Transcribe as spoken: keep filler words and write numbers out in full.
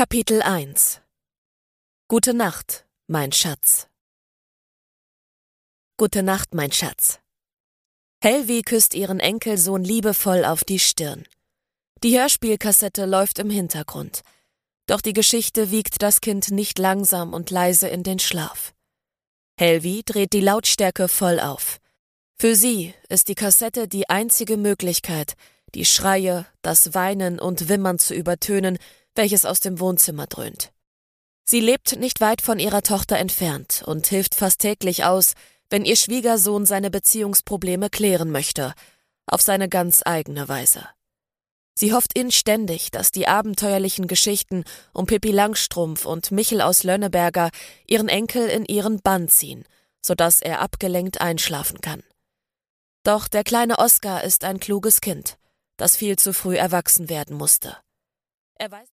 Kapitel eins. Gute Nacht, mein Schatz. Gute Nacht, mein Schatz. Helvi küsst ihren Enkelsohn liebevoll auf die Stirn. Die Hörspielkassette läuft im Hintergrund. Doch die Geschichte wiegt das Kind nicht langsam und leise in den Schlaf. Helvi dreht die Lautstärke voll auf. Für sie ist die Kassette die einzige Möglichkeit, die Schreie, das Weinen und Wimmern zu übertönen, welches aus dem Wohnzimmer dröhnt. Sie lebt nicht weit von ihrer Tochter entfernt und hilft fast täglich aus, wenn ihr Schwiegersohn seine Beziehungsprobleme klären möchte, auf seine ganz eigene Weise. Sie hofft inständig, dass die abenteuerlichen Geschichten um Pippi Langstrumpf und Michel aus Lönneberger ihren Enkel in ihren Bann ziehen, sodass er abgelenkt einschlafen kann. Doch der kleine Oskar ist ein kluges Kind, das viel zu früh erwachsen werden musste. Er weiß